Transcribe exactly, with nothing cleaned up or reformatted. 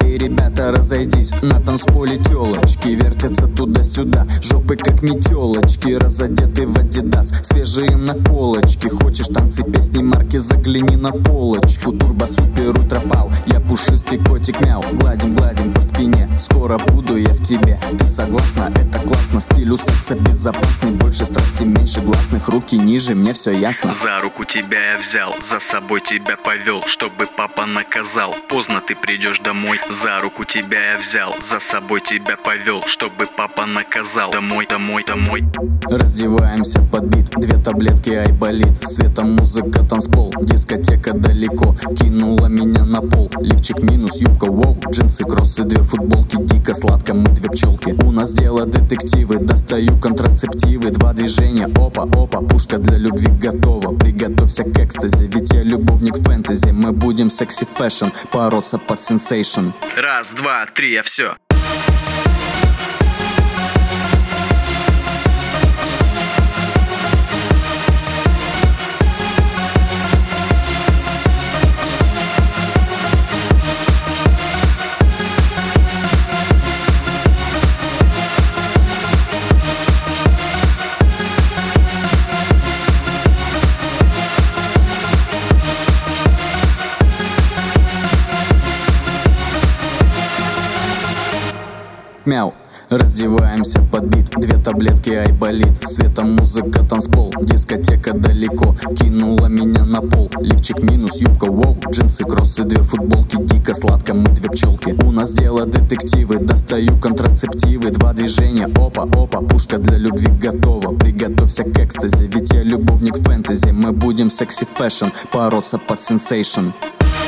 Эй, ребята, разойдись, на танцполе тёлочки вертятся туда-сюда, жопы как метелочки, разодеты в адидас, свежие им на полочке. Хочешь танцы, песни, марки, загляни на полочку. Турбо, супер, ультра-пау, я пушистый котик мяу. Гладим, гладим по спине, скоро буду я в тебе. Ты согласна? Это классно, стиль у секса безопасный. Больше страсти, меньше гласных, руки ниже, мне все ясно. За руку тебя я взял, за собой тебя повел, чтобы папа наказал. Поздно ты придешь домой. За руку тебя я взял, за собой тебя повел, чтобы папа наказал. Домой, домой, домой. Раздеваемся под бит, две таблетки айболит. Светом музыка, танцпол, дискотека далеко. Кинула меня на пол, лифчик минус, юбка, воу. Джинсы, кроссы, две футболки, дико сладко, мы две пчелки. У нас дело детективы, достаю контрацептивы. Два движения, опа, опа, пушка для любви готова. Приготовься к экстазе, ведь я любовник фэнтези. Мы будем секси-фэшн, бороться под сенсейшн. Раз, два, три, я все. Мяу. Раздеваемся под бит, две таблетки айболит. Светом музыка, танцпол, дискотека далеко. Кинула меня на пол, лифчик минус, юбка, воу. Джинсы, кроссы, две футболки, дико сладко, мы две пчелки. У нас дело детективы, достаю контрацептивы. Два движения, опа, опа, пушка для любви готова. Приготовься к экстазе, ведь я любовник фэнтези. Мы будем секси-фэшн, бороться под сенсейшн.